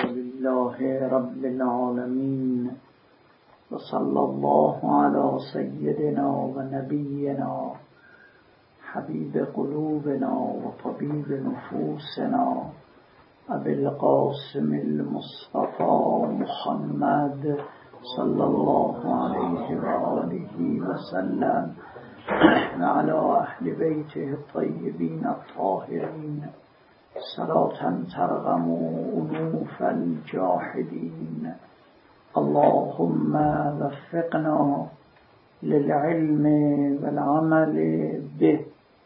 لله رب العالمين وصلى الله على سيدنا ونبينا حبيب قلوبنا وطبيب نفوسنا أبي القاسم المصطفى محمد صلى الله عليه وآله وسلم وعلى أهل بيته الطيبين الطاهرين صلاة ترغم أنوف الجاحدين. اللهم وفقنا للعلم والعمل به.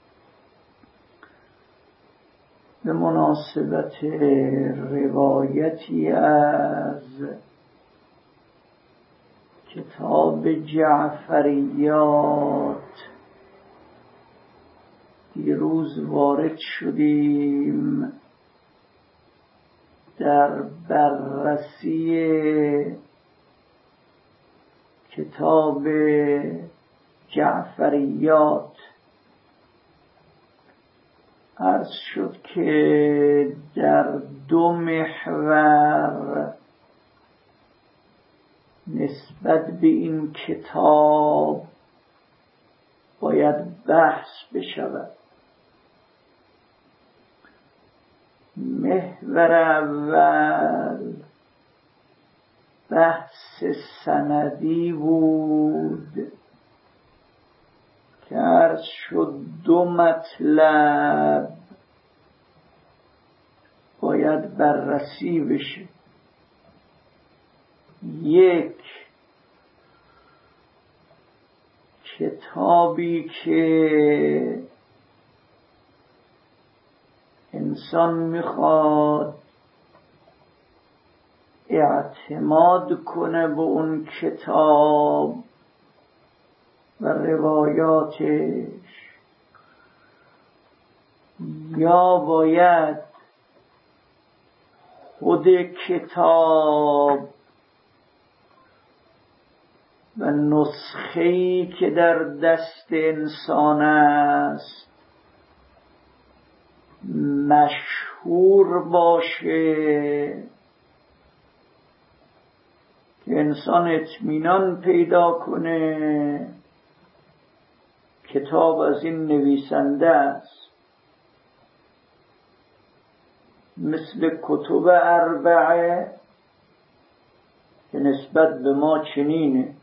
به مناسبت روایتی از کتاب جعفریات دیروز وارد شدیم در بررسی کتاب جعفریات. عرض شد که در دو محور نسبت به این کتاب باید بحث بشود. محور اول بحث سندی بود که عرض شد دو مطلب باید بررسی بشه. یک، کتابی که انسان میخواد اعتماد کنه به اون کتاب و روایاتش، یا باید خود کتاب و نسخه‌ای که در دست انسان است مشهور باشه که انسان اطمینان پیدا کنه کتاب از این نویسنده است، مثل کتب اربعه که نسبت به ما چنینه.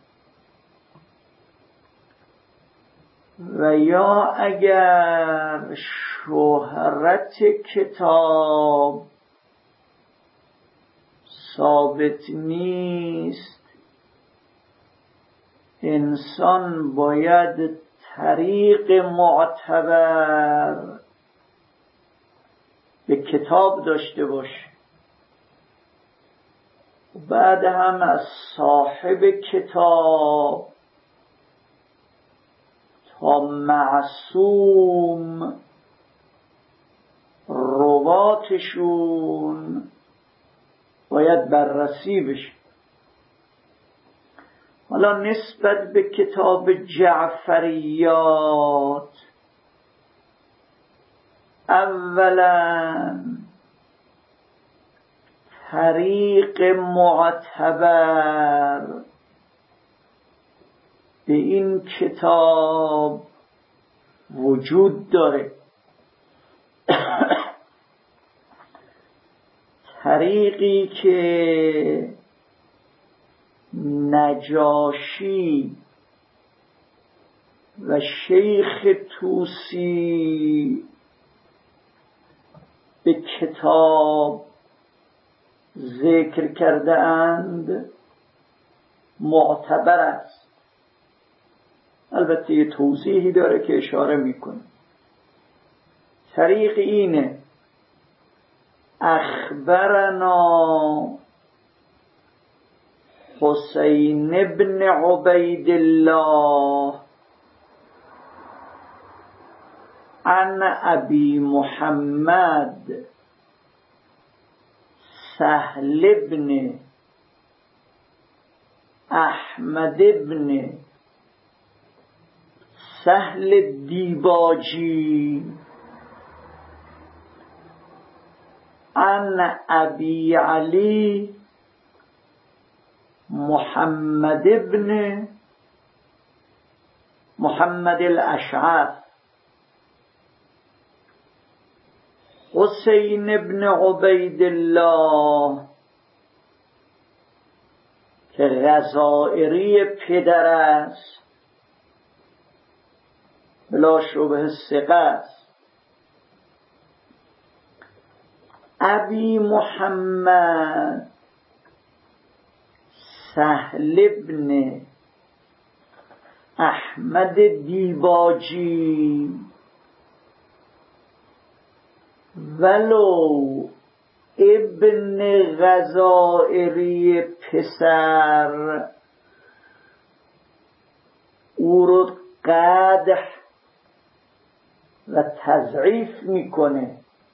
و یا اگر شهرت کتاب ثابت نیست، انسان باید طریق معتبر به کتاب داشته باشه. بعد هم از صاحب کتاب تا معصوم رواتشون باید بررسی بشه. حالا نسبت به کتاب جعفریات، اولا طریق معتبر به این کتاب وجود داره. طریقی که نجاشی و شیخ طوسی به کتاب ذکر کرده اند معتبر است. البته یه توضیحی داره که اشاره میکنه. طریق اینه: اخبرنا حسین بن عبید الله عن ابی محمد سهل بن احمد بن سهل دیباجی عن ابی علی محمد ابن محمد الاشعث حسین ابن عبید الله که غزائری پدر است، بلا شبه ثقه است. ابی محمد سهل ابن احمد دیباجی ولو ابن غزائری پسر او رو قدح و تضعیف میکنه،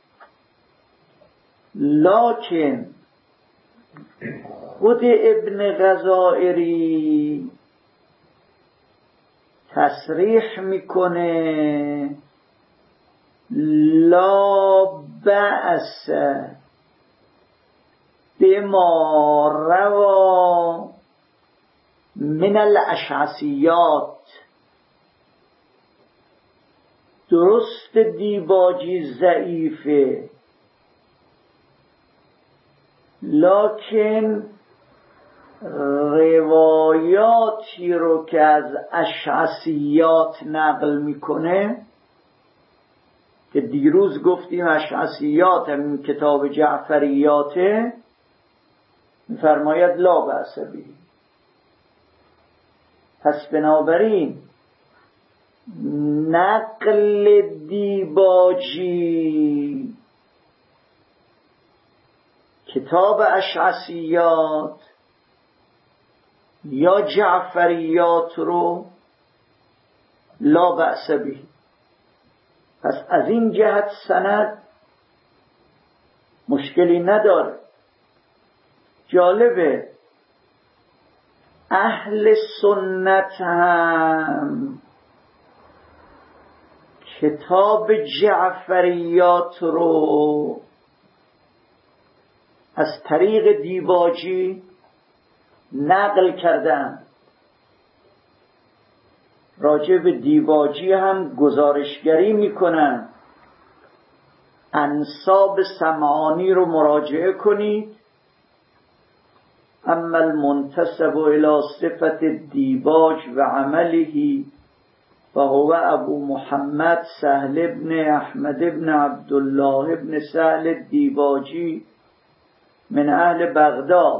لکن خود ابن غزائری تصریح میکنه لا بأس بما روى من الاشعثیات. درست دیباجی ضعیفه، لکن روایاتی رو که از اشعثیات نقل میکنه، که دیروز گفتیم اشعثیات همین کتاب جعفریاته، میفرماید لا بأس به. پس بنابراین نقل دیباجی کتاب اشعثیات یا جعفریات رو لا بأس به. پس از این جهت سند مشکلی نداره. جالبه اهل سنت هم کتاب جعفریات رو از طریق دیباجی نقل کردن. راجع به دیباجی هم گزارشگری میکنن. انساب سمعانی رو مراجعه کنید. اما المنتسب الى صفت دیباج و عمله فهو ابو محمد سهل ابن احمد ابن عبدالله ابن سهل دیباجی من اهل بغداد،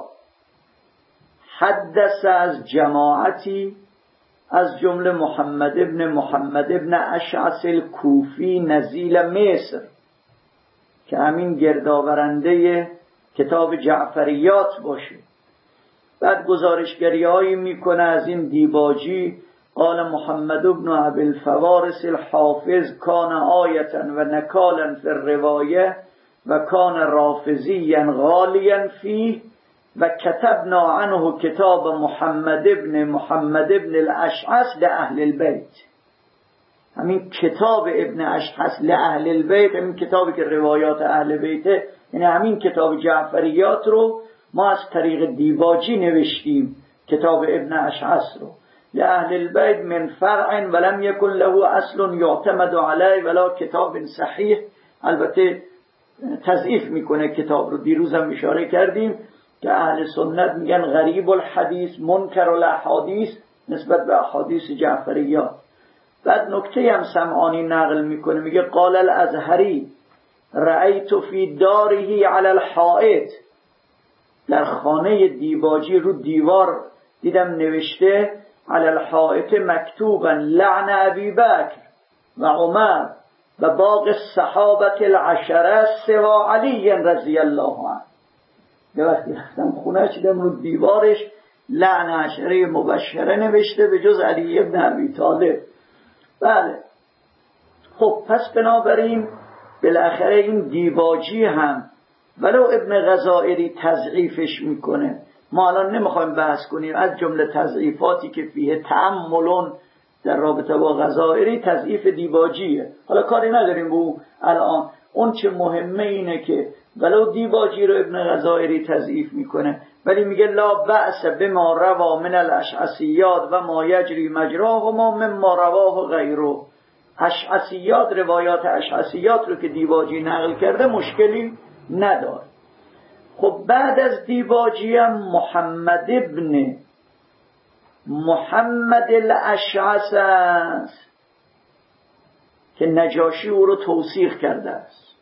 حدث از جماعتی از جمله محمد ابن محمد ابن اشعث الکوفی نزیل مصر که همین گردآورنده کتاب جعفریات باشه. بعد گزارشگری هایی میکنه از این دیباجی. قال محمد ابن ابی الفوارس الحافظ کان آیتا و نکالا فی الروایه و کان رافضیا غالیا فیه و کتبنا عنه کتاب محمد ابن الاشعث لأهل البیت. همین کتاب ابن اشعث لأهل البیت، همین کتابی که روایات اهل بیته، یعنی همین کتاب جعفریات رو ما از طریق دیباجی نوشتیم، کتاب ابن اشعث رو لأهل البیت من فرع ولم یکن له اصل یعتمد علیه ولا کتاب صحیح. البته تضعیف میکنه کتاب رو. دیروز هم اشاره کردیم که اهل سنت میگن غریب الحدیث منکر الاحادیث نسبت به احادیث جعفریات. بعد نکته هم سمعانی نقل میکنه، میگه قال الازهری رأیت فی داره علی الحائط، در خانه دیباجی رو دیوار دیدم نوشته علی الحائط مکتوبا لعن ابی بکر و عمر و باقی الصحابه العشره سوا علی رضی الله عنه. یه وقتی رفتم خونه دیدم رو دیوارش لعن عشره مبشره نوشته به جز علی ابن ابی طالب. بله، خب پس بنابراین بالاخره این دیباجی هم ولو ابن غزائری تضعیفش میکنه. ما الان نمیخوایم بحث کنیم. از جمله تضعیفاتی که فیه تأملون در رابطه با غزائری تضعیف دیباجیه. حالا کاری نداریم به او الان. اون چه مهمه اینه که ولو دیباجی رو ابن غزائری تضعیف میکنه، ولی میگه لا بأس بما روا من الاشعثیات و ما یجری مجراه و ما مما رواه غیره. اشعثیات، روایات اشعثیات رو که دیباجی نقل کرده مشکلی نداره. خب بعد از دیباجی هم محمد ابن محمد الاشعث است که نجاشی او رو توثیق کرده است.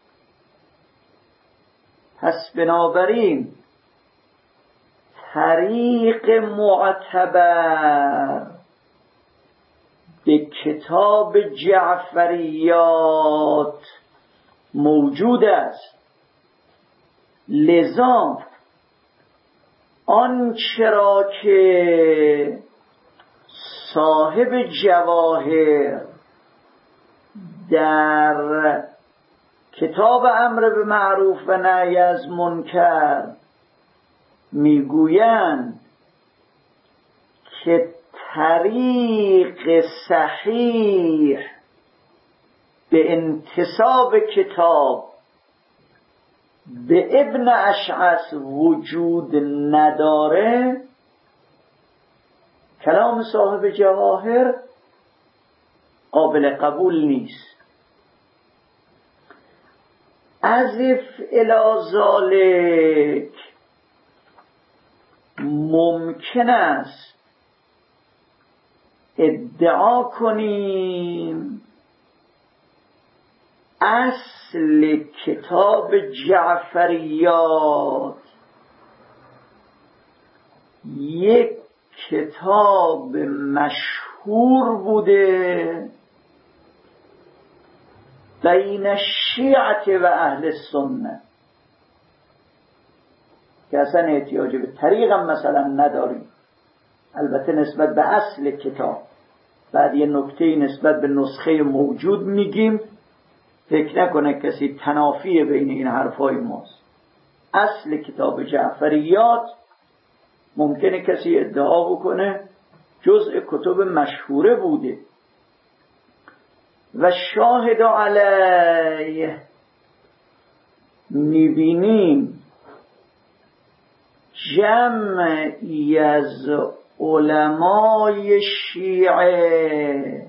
پس بنابراین طریق معتبر به کتاب جعفریات موجود است. لذا آنچه را که صاحب جواهر در کتاب امر به معروف و نهی از منکر میگویند که طریق صحیح به انتساب کتاب به ابن اشعث وجود نداره، کلام صاحب جواهر قابل قبول نیست. اضف الی ذلک ممکن است ادعا کنیم اصل کتاب جعفریات یک کتاب مشهور بوده بین الشیعة و اهل السنه که اصلا احتیاج به طریقم مثلا نداریم. البته نسبت به اصل کتاب بعد یه نکته نسبت به نسخه موجود میگیم، فکر نکنه کسی تنافی بین این حرفای ماست. اصل کتاب جعفریات ممکنه کسی ادعا بکنه جزء کتب مشهوره بوده و شاهد علیه میبینیم جمعی از علمای شیعه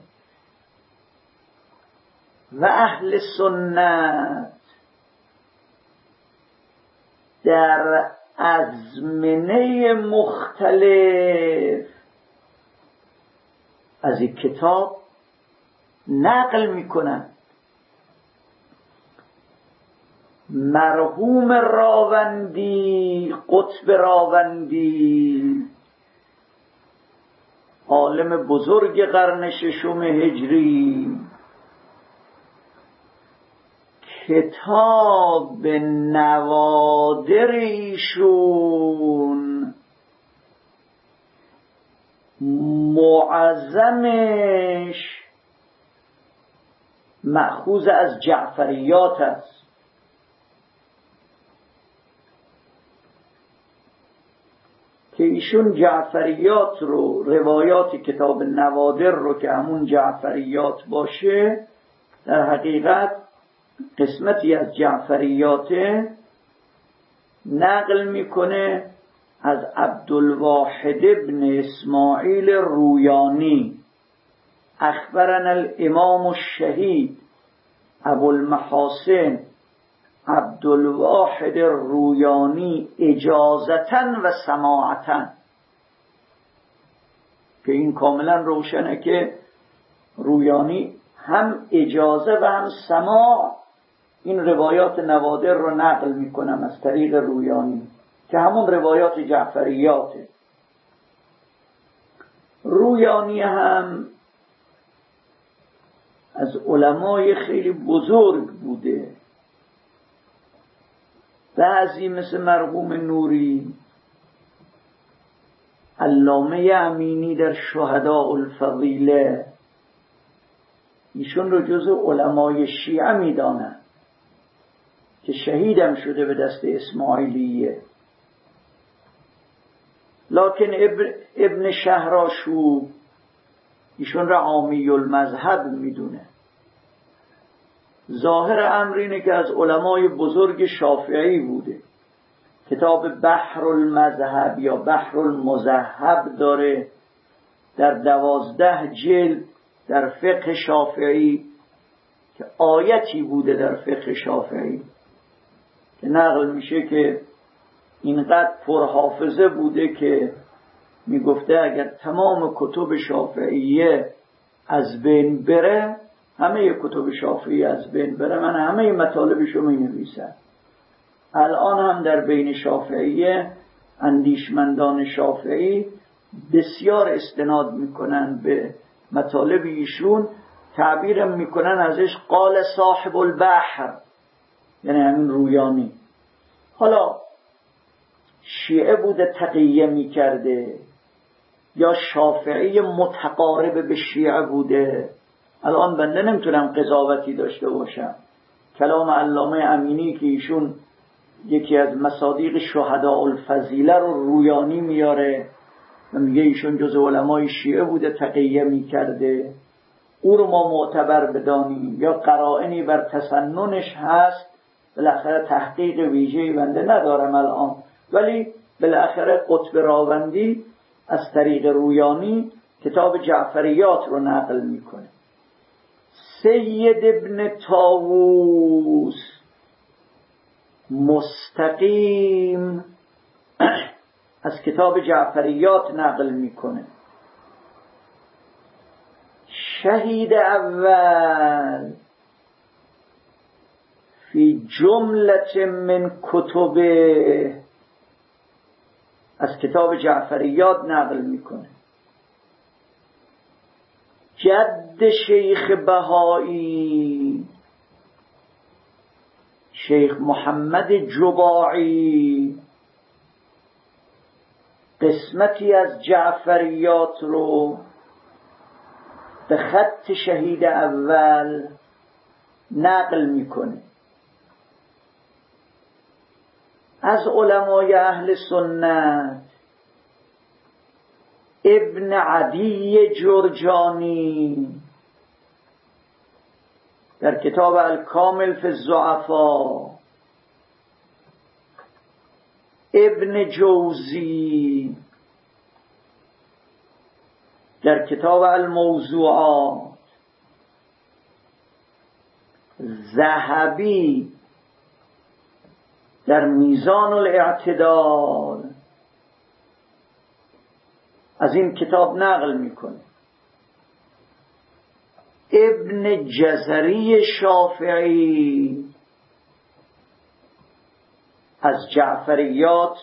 و اهل سنت در ازمنه مختلف از این کتاب نقل میکنن. مرحوم راوندی، قطب راوندی، عالم بزرگ قرن ششم هجری، کتاب نوادر ایشون معظمش مأخوذ از جعفریات است. که ایشون جعفریات رو، روایات کتاب نوادر رو که همون جعفریات باشه، در حقیقت قسمتی از جعفریات نقل میکنه از عبدالواحد ابن اسماعیل رویانی. اخبرنا الامام الشهید ابوالمحاسن عبدالواحد رویانی اجازتاً و سماعتاً، که این کاملا روشنه که رویانی هم اجازه و هم سماع این روایات نوادر رو نقل میکنم از طریق رویانی که همون روایات جعفریاته. رویانی هم از علمای خیلی بزرگ بوده، بعضی مثل مرحوم نوری، علامه امینی در شهداء الفضیله، ایشون رو جزو علمای شیعه میدانن که شهیدم شده به دست اسماعیلیه. لکن ابن شهرآشوب ایشون را عامی المذهب میدونه. ظاهر امر اینه که از علمای بزرگ شافعی بوده. کتاب بحر المذهب یا بحر المذهب داره در 12 جلد در فقه شافعی، که آیتی بوده در فقه شافعی که نقل میشه که اینقدر پرحافظه بوده که میگفته اگر تمام کتب شافعیه از بین بره، همه کتب شافعی از بین بره، من همه مطالبشو می نویسم. الان هم در بین شافعیه اندیشمندان شافعی بسیار استناد میکنن به مطالب ایشون، تعبیرم میکنن ازش قال صاحب البحر، یعنی همین رویانی. حالا شیعه بوده تقیه میکرده یا شافعی متقارب به شیعه بوده، الان بنده نمیتونم قضاوتی داشته باشم. کلام علامه امینی که ایشون یکی از مصادیق شهداء الفضیله رو رویانی میاره و میگه ایشون جز علمای شیعه بوده تقیه میکرده، او رو ما معتبر بدانیم یا قرائنی بر تسننش هست، بالاخره تحقیق ویژه‌ای بنده ندارم الان، ولی بالاخره قطب راوندی از طریق رویانی کتاب جعفریات رو نقل میکنه. سید ابن طاووس مستقیم از کتاب جعفریات نقل میکنه. شهید اول فی جمله من کتبه از کتاب جعفریات نقل میکنه. جد شیخ بهایی شیخ محمد جباعی قسمتی از جعفریات رو به خط شهید اول نقل میکنه. از علمای اهل سنت ابن عدی جرجانی در کتاب الکامل فی الضعفاء، ابن جوزی در کتاب الموضوعات، ذهبی در میزان الاعتدال از این کتاب نقل میکنه. ابن جزری شافعی از جعفریات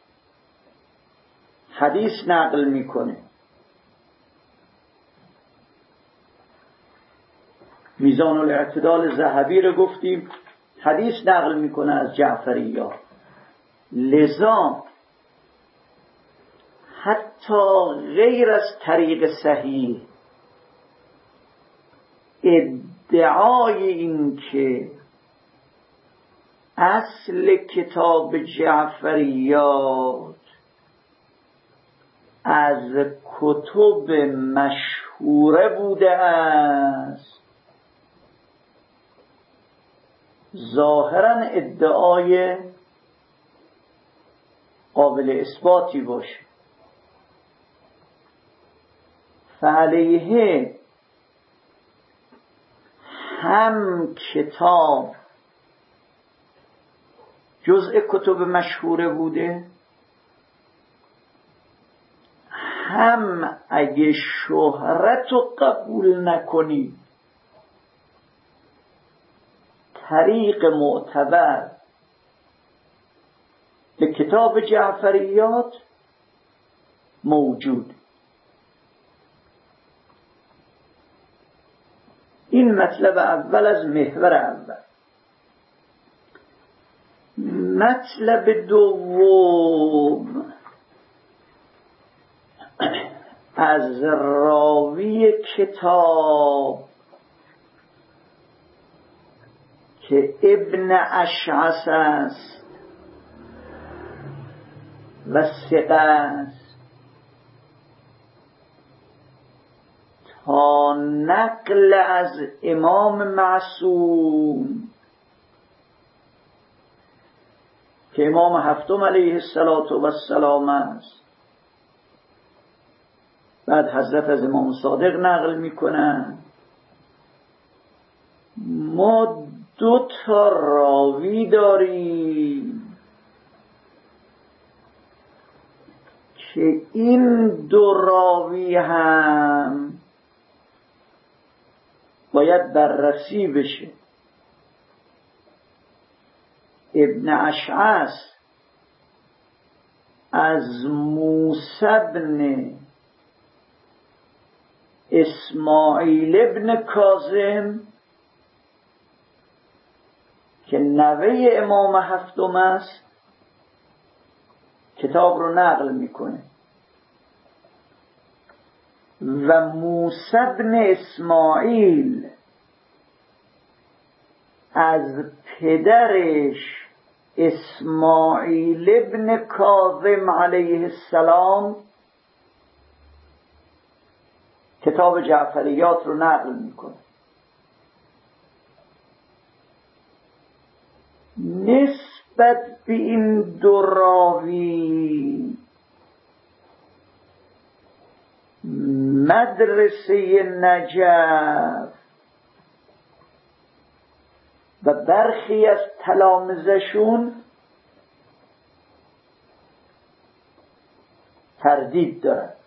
حدیث نقل میکنه. میزان الاعتدال ذهبی رو گفتیم، حدیث نقل میکنه از جعفریات. لذا حتی غیر از طریق صحیح ادعای این که اصل کتاب جعفریات از کتب مشهوره بوده است ظاهراً ادعای قابل اثباتی باشه، فعلیه هم کتاب جزء کتب مشهوره بوده، هم اگه شهرت رو قبول نکنی طریق معتبر به کتاب جعفریات موجود. این مطلب اول از محور اول. مطلب دوم از راوی کتاب که ابن اشعث است و ثقه است تا نقل از امام معصوم که امام هفتم علیه السلام است. بعد حضرت از امام صادق نقل میکنن ما 2 راوی داریم که این 2 راوی هم باید بررسی بشه. ابن اشعث از موسی بن اسماعیل ابن کاظم که نوه امام هفتم است کتاب رو نقل میکنه و موسی بن اسماعیل از پدرش اسماعیل ابن کاظم علیه السلام کتاب جعفریات رو نقل میکنه. نسبت به این 2 راوی مدرسه نجف و برخی از تلامذه‌شون تردید دارد،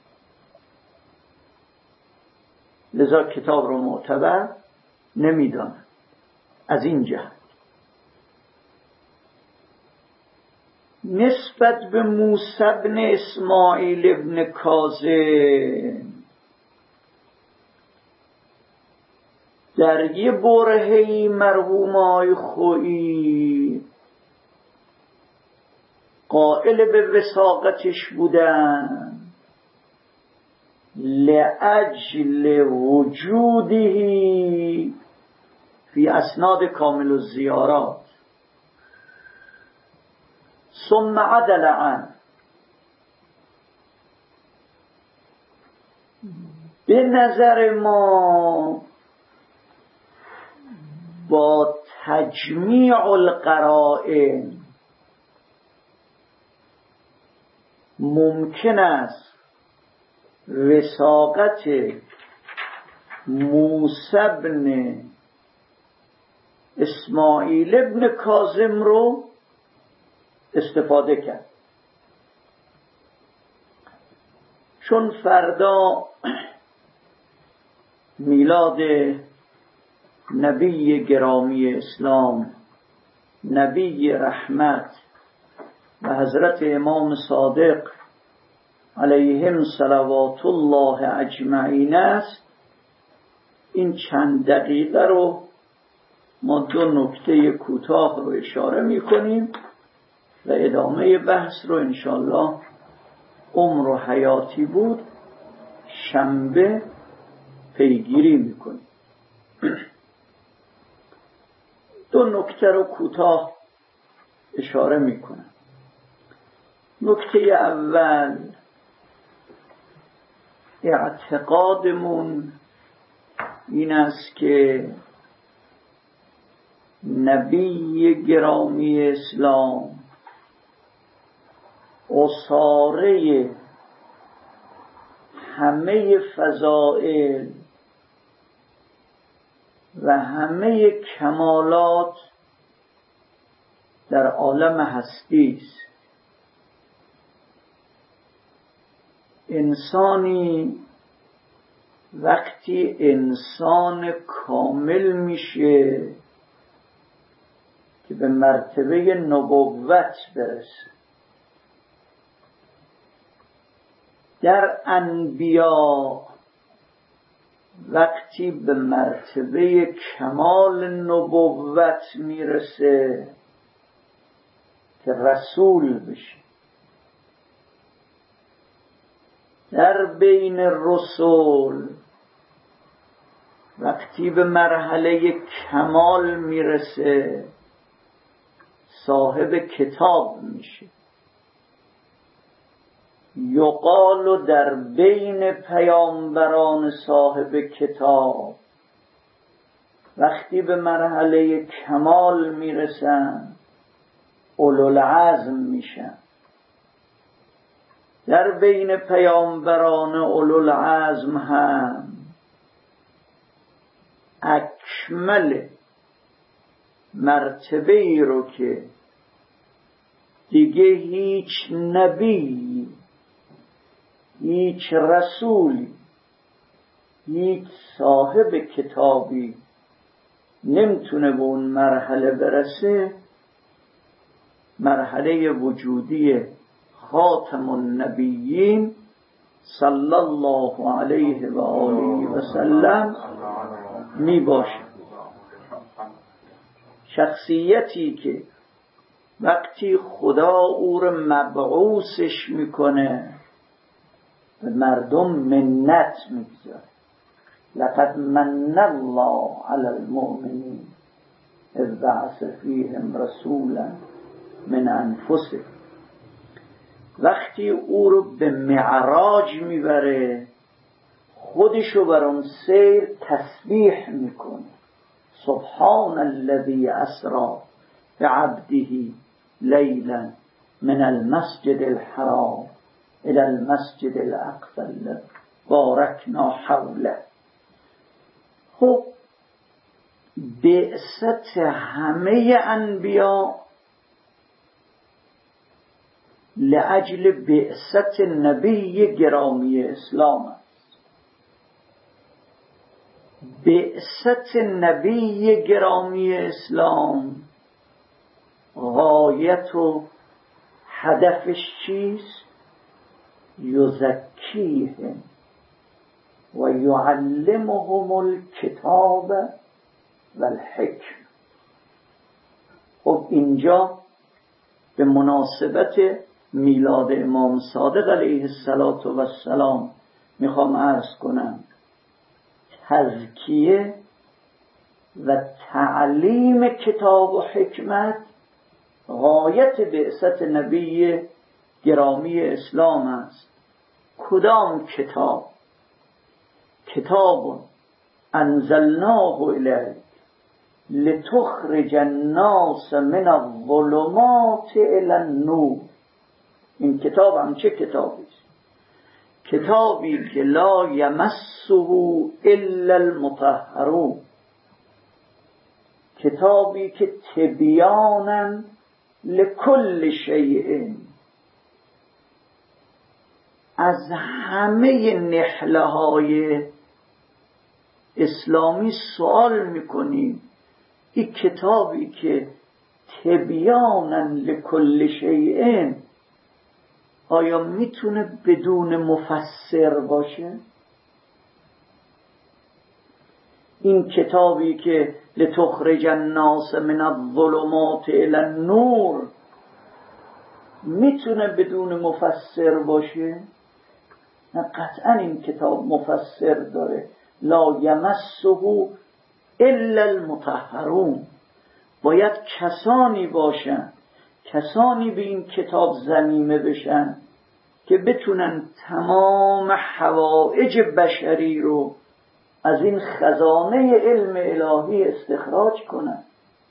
لذا کتاب رو معتبر نمیدانند. از این جهت نسبت به موسی بن اسماعیل ابن کاظم در یه برهه‌ای مرحومای خویی قائل به وثاقتش بودن لأجل وجوده فی اسناد کامل الزیارات ثم عدل عنه. به نظر ما با تجمیع القرائن ممکن است وثاقت موسی بن اسماعیل ابن کاظم رو استفاده کرد، چون فردا میلاد نبی گرامی اسلام، نبی رحمت و حضرت امام صادق علیهم صلوات الله اجمعین است. این چند دقیقه رو ما 2 نکته کوتاه رو اشاره میکنیم و ادامه بحث رو انشالله عمر و حیاتی بود شنبه پیگیری میکنیم. 2 نکته رو کوتاه اشاره میکنم. نکته اول، اعتقادمون این است که نبی گرامی اسلام اصاره همه فضائل و همه کمالات در عالم هستی است. انسانی وقتی انسان کامل میشه که به مرتبه نبوت برسه، در انبیا وقتی به مرتبه کمال نبوت میرسه که رسول بشه، در بین رسول وقتی به مرحله کمال میرسه صاحب کتاب میشه. یقال در بین پیامبران صاحب کتاب وقتی به مرحله کمال میرسن اولوالعزم میشن. در بین پیامبران اولوالعزم هم اکمل مرتبه ای رو که دیگه هیچ نبی، هیچ رسولی، هیچ صاحب کتابی نمیتونه به اون مرحله برسه، مرحله وجودی خاتم النبیین صلی الله علیه و آله و سلم می باشه. شخصیتی که وقتی خدا او رو مبعوثش میکنه به مردم منت میگذاره. لقد من الله علی المؤمنین اذ بعث فیهم رسولا من انفسهم. وقتی او رو به معراج میبره خودشو بر اون سیر تسبیح میکنه. سبحان الذی اسری بعبده لیلا من المسجد الحرام الى المسجد الاقصی الذی بارکنا حوله. خب بعثت همه انبیا لأجل بعثت نبی گرامی اسلام است. بعثت نبی گرامی اسلام غایت و هدفش چیست؟ یزکیهم و یعلمهم الکتاب و الحکم. خب اینجا به مناسبت میلاد امام صادق علیه السلام میخوام عرض کنم تزکیه و تعلیم کتاب و حکمت غایت بعثت نبی گرامی اسلام است. کدام کتاب؟ کتاب انزلناه الیک لتخرج الناس من الظلمات الی النور. این کتاب هم چه کتابی است؟ کتابی که لا یمسه الا المطهرون، کتابی که تبیانا لکل شیء، از همه نحله های اسلامی سوال میکنیم این کتابی که تبیانا لکل شیء آیا میتونه بدون مفسر باشه؟ این کتابی که لتخرج الناس من الظلمات الی النور میتونه بدون مفسر باشه؟ نه، قطعا این کتاب مفسر داره. لا یمسه الا المطهرون. باید کسانی باشن، کسانی به این کتاب ضمیمه بشن که بتونن تمام حوائج بشری رو از این خزانه علم الهی استخراج کنن.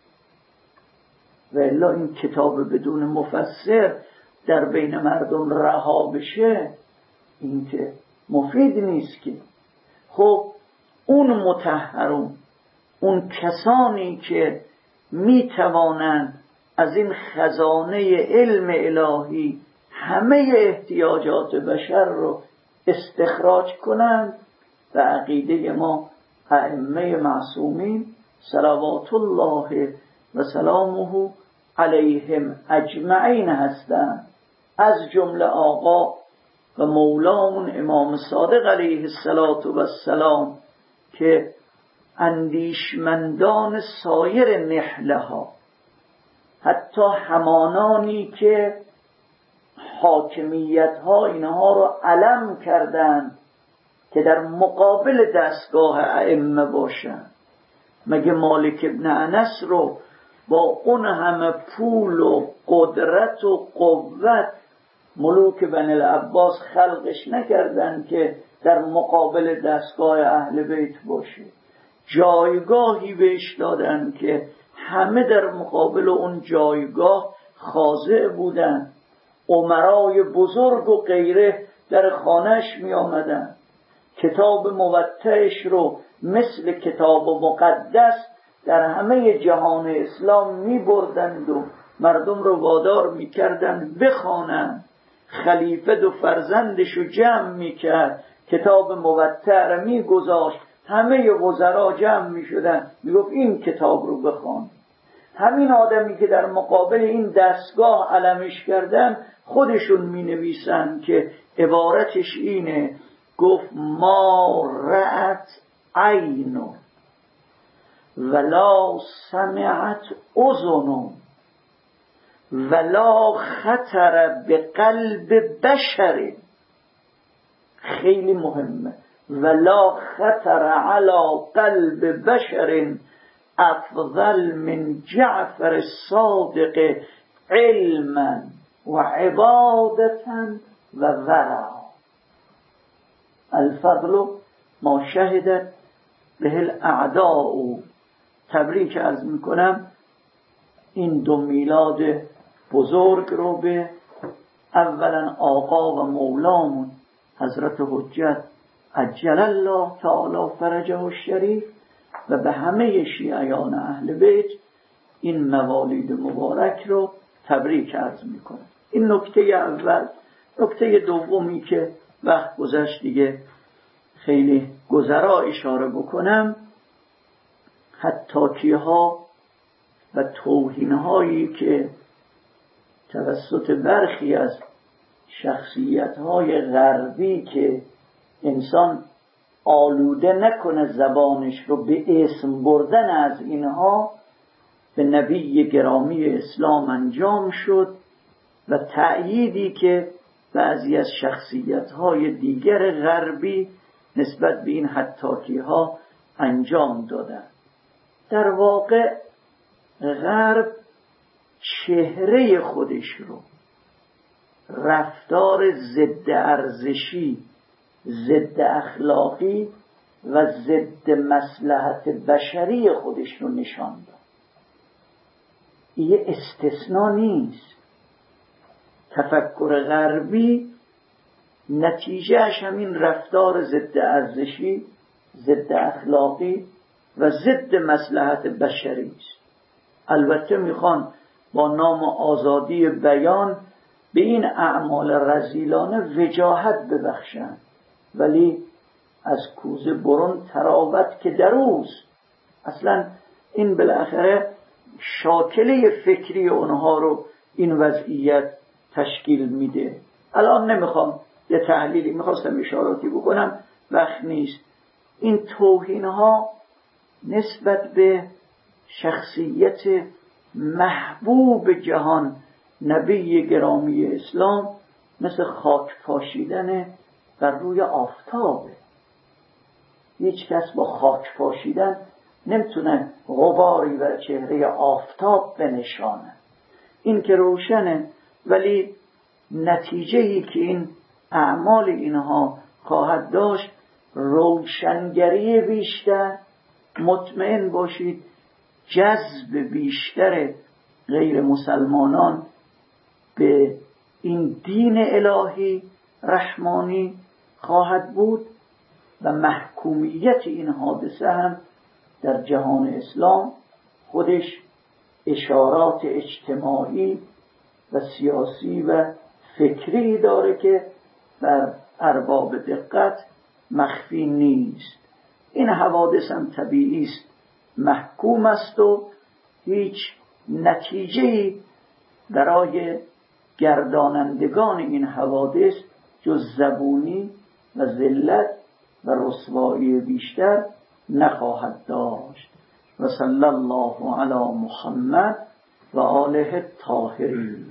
و الا این کتاب بدون مفسر در بین مردم رها بشه این که مفید نیست که. خب اون مطهرون، اون کسانی که می توانند از این خزانه علم الهی همه احتیاجات بشر رو استخراج کنند، و عقیده ما ائمه معصومین صلوات الله و سلامه علیهم اجمعین هستند، از جمله آقا و مولامون امام صادق علیه السلام که اندیشمندان سایر نحله ها، حتی همانانی که حاکمیت ها اینها رو علم کردند که در مقابل دستگاه ائمه باشن، مگه مالک ابن انس رو با اون همه پول و قدرت و قوت ملوک بنی العباس خلقش نکردن که در مقابل دستگاه اهل بیت باشه، جایگاهی بهش دادن که همه در مقابل اون جایگاه خاضع بودن. امرای بزرگ و غیره در خانهش می آمدن، کتاب موطئش رو مثل کتاب مقدس در همه جهان اسلام می بردند و مردم رو وادار می کردن بخوانند. خلیفه دو فرزندش رو جمع می کرد، کتاب موطئ رو می گذاشت، همه وزرا جمع می شدن، می گفت این کتاب رو بخوان. همین آدمی که در مقابل این دستگاه علمش کردن خودشون می نویسن که عبارتش اینه، گفت ما رأت عین ولا سمعت اذن ولا خطر به قلب بشر. خیلی مهمه، ولا خطر علی قلب بشر افضل من جعفر الصادق علما و عبادتا و ورع. الفضل ما شهدت به الاعداء. تبریک عرض میکنم این 2 میلاد بزرگ رو به اولا آقا و مولامون حضرت حجت عجل الله تعالی فرجه الشریف و به همه شیعیان اهل بیت این موالید مبارک رو تبریک عرض میکنم. این نکته اول. نکته دومی که وقت گذشت دیگه خیلی گذرا اشاره بکنم، حتاکی ها و توهین هایی که توسط برخی از شخصیت های غربی که انسان آلوده نکنه زبانش رو به اسم بردن از اینها به نبی گرامی اسلام انجام شد و تأییدی که بعضی از شخصیت های دیگر غربی نسبت به این حتاکی ها انجام دادن. در واقع غرب چهره خودش رو، رفتار ضد ارزشی، ضد اخلاقی و ضد مصلحت بشری خودش رو نشان داد. یه استثناء نیست. تفکر غربی نتیجهش همین رفتار ضد ارزشی، ضد اخلاقی و ضد مصلحت بشری است. البته میخوان با نام آزادی بیان به این اعمال رذیلانه وجاهت ببخشند، ولی از کوزه برون تراوت که دروست. اصلا این بالاخره شاکله فکری اونها رو این وضعیت تشکیل میده. الان نمیخوام یه تحلیلی، میخواستم اشاراتی بکنم، وقت نیست. این توهین ها نسبت به شخصیت محبوب جهان نبی گرامی اسلام مثل خاک پاشیدن بر روی آفتابه. هیچ کس با خاک پاشیدن نمیتونه غباری بر چهره آفتاب بنشانه. این که روشنه، ولی نتیجه‌ای که این اعمال اینها خواهد داشت روشنگری بیشتر، مطمئن باشید جذب بیشتر غیر مسلمانان به این دین الهی رحمانی خواهد بود و محکومیت این حادثه هم در جهان اسلام خودش اشارات اجتماعی و سیاسی و فکری داره که بر ارباب دقت مخفی نیست. این حوادث هم طبیعی است، محکوم است و هیچ نتیجه‌ای برای گردانندگان این حوادث جز زبونی و ذلت و رسوایی بیشتر نخواهد داشت. و صلی الله علی محمد و آله الطاهرین.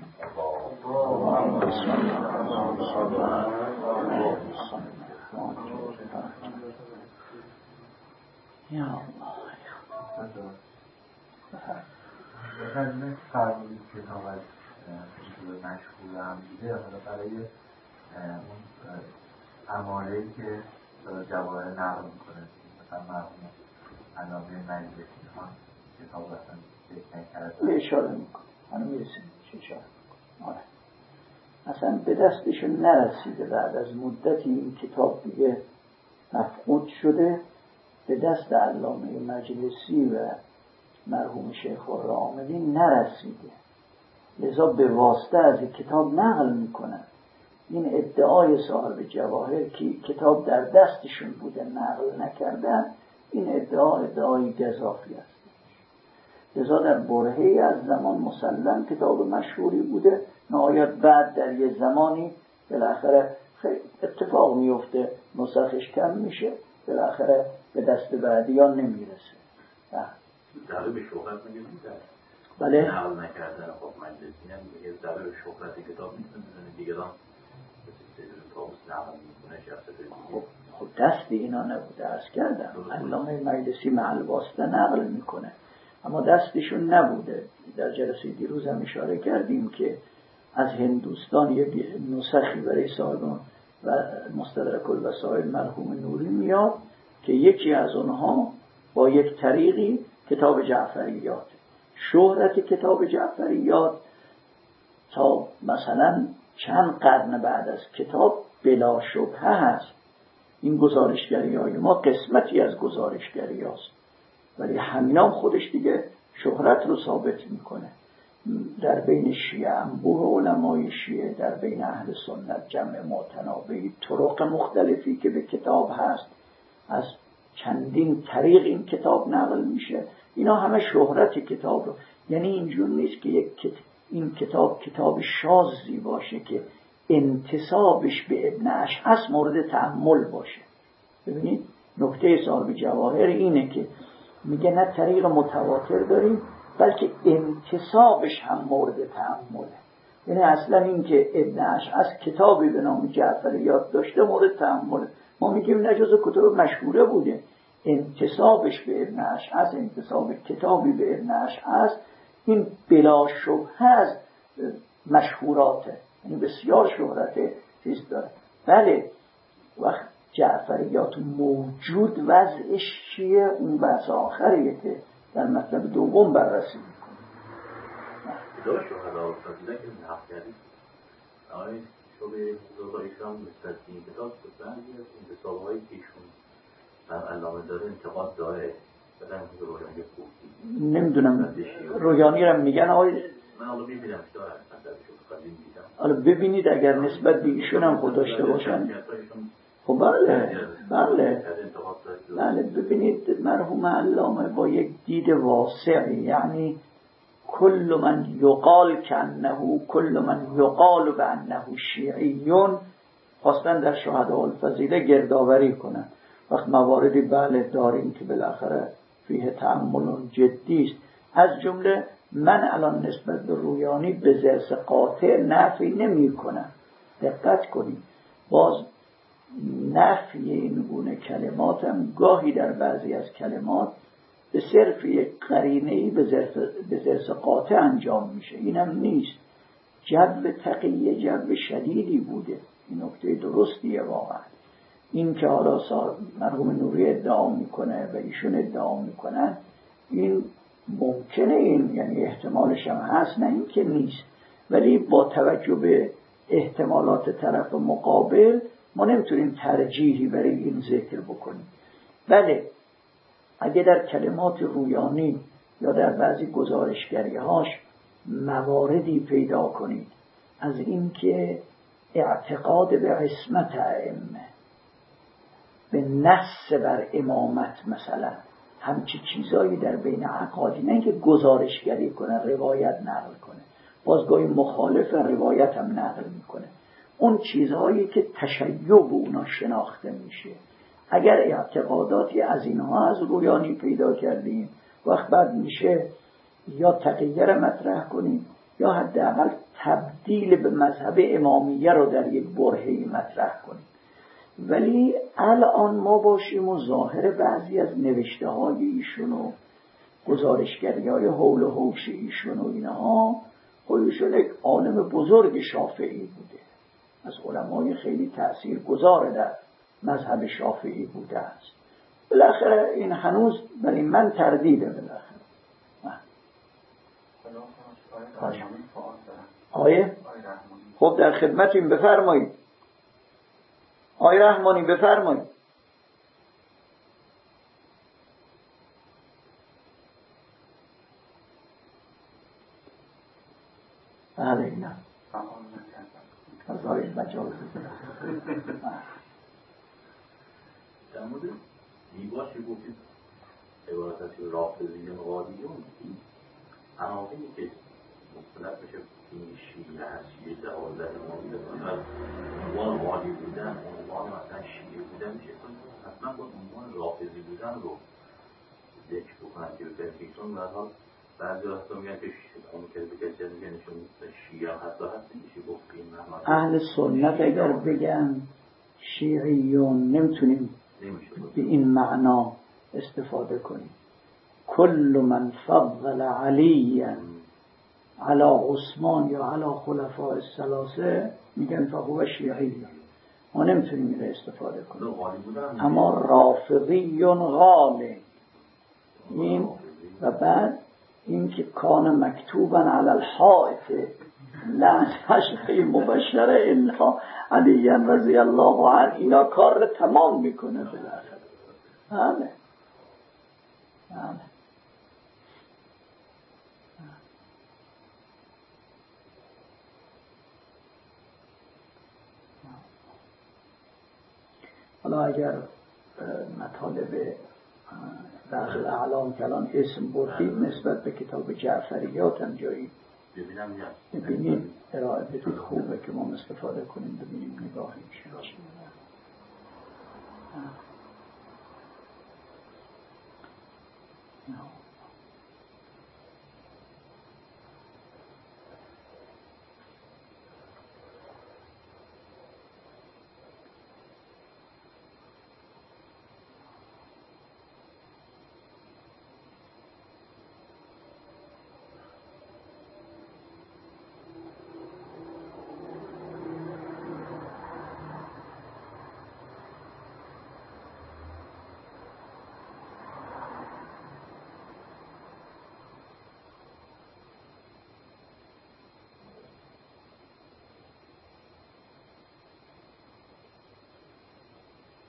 یا الله. مطلوب مشهور هم بوده، حالا برای اون اماره‌ای که جواهر نقل میکنه، مثلا مرحوم علامه مجلسی خان کتاب اصلا ذکر نکرده اشاره میکنه، منو میرسیم اشاره میکنه. آره اصلا به دستشون نرسیده، بعد از مدتی این کتاب دیگه مفقود شده، به دست علامه مجلسی و مرحوم شیخ الراملی نرسیده، لذا به واسطه از این کتاب نقل میکنن. این ادعای صاحب جواهر که کتاب در دستشون بوده نقل نکردن، این ادعای گزافی است. لذا در برهه‌ای از زمان مسلم کتاب مشهوری بوده، نهایت بعد در یه زمانی بالاخره اتفاق میفته، نسخش کم میشه، بالاخره به دست بعدیان نمیرسه. دعوی به شهرت میگه بله؟ نقل نکردن خب مجلسی هم میگه دعوی به شهرت کتاب میتونه بزنه دیگران خب دست اینا نبوده، عرض کردم علامه مجلسی محل واسطه نقل میکنه اما دستشون نبوده. در جلسه دیروز هم اشاره کردیم که از هندوستان یک نسخی برای صاحب و مستدرک الوسائل مرحوم نوری میاد که یکی از اونها با یک طریقی کتاب جعفریات، شهرت کتاب جعفریات تا مثلا چند قرن بعد از کتاب بلا شبهه هست. این گزارشگری های ما قسمتی از گزارشگری هست، ولی همینا خودش دیگه شهرت رو ثابت میکنه. در بین شیعه انبوه علمای شیعه، در بین اهل سنت جمع متنابعی، طرق مختلفی که به کتاب هست، از چندین طریق این کتاب نقل میشه، اینا همه شهرت کتاب رو، یعنی اینجور نیست که این کتاب شاذی باشه که انتسابش به ابن اشعث مورد تأمل باشه. ببینید نکته صاحب جواهر اینه که میگه نه طریق متواتر داریم بلکه انتسابش هم مورد تأمله. یعنی اصلا این که ابن اشعث کتابی به نام جعفریات داشته مورد تأمله. ما میگیم نه جز کتب مشهوره بوده، انتسابش به ابن اشعث، انتساب کتابی به ابن اشعث، این بلا شبهه از مشهوراته، یعنی بسیار شهرت چیز داره. بله وقت جعفریات موجود وضعش چیه، اون بحث آخریه که در مطلب دوم بررسی میکنه. اداره شهدا فرزیده که نقل کردید آقای شعبه حضور ایشان نسبت به این کتاب بعضی از انتصاب‌هایی که ایشون در علامه داره انتقاد داره، بدن رویانی خوبی نمیدونم رویانی رو میگن آقای من حالا میبینم دارم مطلبشون قدیم دیدم. حالا ببینید اگر نسبت به ایشون هم خود داشته باشن خب بله ببینید مرحوم علامه با یک دید واسعی، یعنی کل من یقال کانه کل من یقال بانه شیعیون خواستن در شهداء الفضیله گردآوری کنن. وقت مواردی بله داریم که بالاخره فیه تأمل جدی است. از جمله من الان نسبت به رویانی به ذرس قاطع نفی نمی کنم. دقت کنید باز نفی این گونه کلمات هم گاهی در بعضی از کلمات به صرف یک قرینه‌ای به ذرس قاطع انجام میشه. اینم نیست. جو تقیه جو شدیدی بوده، این نکته درستیه واقعا. این که حالا مرحوم نوری ادعا میکنه و ایشون ادعا میکنن این ممکنه، این یعنی احتمالش هم هست، نه این که نیست، ولی با توجه به احتمالات طرف مقابل ما نمیتونیم ترجیحی برای این ذکر بکنیم. بله اگه در کلمات رویانی یا در بعضی گزارشگری‌هاش مواردی پیدا کنید از این که اعتقاد به عصمت ائمه، به نص بر امامت مثلا، همچی چیزایی در بین عقاید، نه اینکه گزارشگری کنه روایت نقل کنه، بازگاهی مخالف روایت هم نقل میکنه، اون چیزهایی که تشیع اونا شناخته میشه. اگر اعتقاداتی از اینها از رویانی پیدا کردیم وقت بعد میشه یا تغییر مطرح کنیم یا حداقل تبدیل به مذهب امامیه رو در یک برهه‌ای مطرح کنیم. ولی الان ما باشیم و ظاهر بعضی از نوشته های ایشون و گزارشگری های حول و حوش ایشون و اینها خودشون یک عالم بزرگ شافعی بوده، از علمای خیلی تأثیرگذار در مذهب شافعی بوده است. بالاخره این هنوز برای من تردیده. بالاخره آیه خب در خدمتیم، بفرمایید آیه رحمانی بفرمایید. بله اینا فضای مجاز در مورد دیباشی گفتید عبارت از رافضی مقادیون عناوینی که مختلف بشه این شیعه هست، شیعه 12 امامی بکنیم از عنوان غالی بودن، عنوان مثلا شیعه بودن میشه حتما با عنوان رافضی بودن رو ذکر بکنن که بکنن ایشون به هر حال بعضی وقتا میگن که اون که بکنن میگن نشون شیعه حتی هست نمیشه گفت این معنی. اهل سنت اگر بگن شیعیون نمیتونیم به این معنا استفاده کنیم. کل من فضل علی علی عثمان یا علی خلفاء الثلاثه میگن فهو شیعی، ما نمیتونیم این استفاده کنیم. اما رافضی غاله این و بعد این که کان مکتوبا علی الحائط لعنت عشقی مبشر الا علی رضی الله عنه، اینا کار رو تمام میکنه بالاخره. بله بله. حالا اگر مطالب داخل اعلام کلان اسم بردید نسبت به کتاب جعفریات هم جایی ببینید ارائه بدید، خوبه که ما استفاده کنیم ببینیم نگاهی میشه.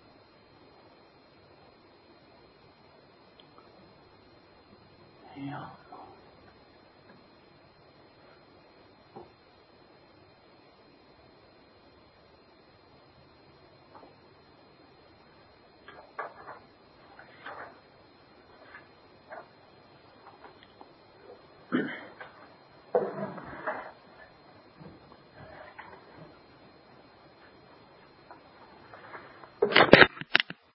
Yeah.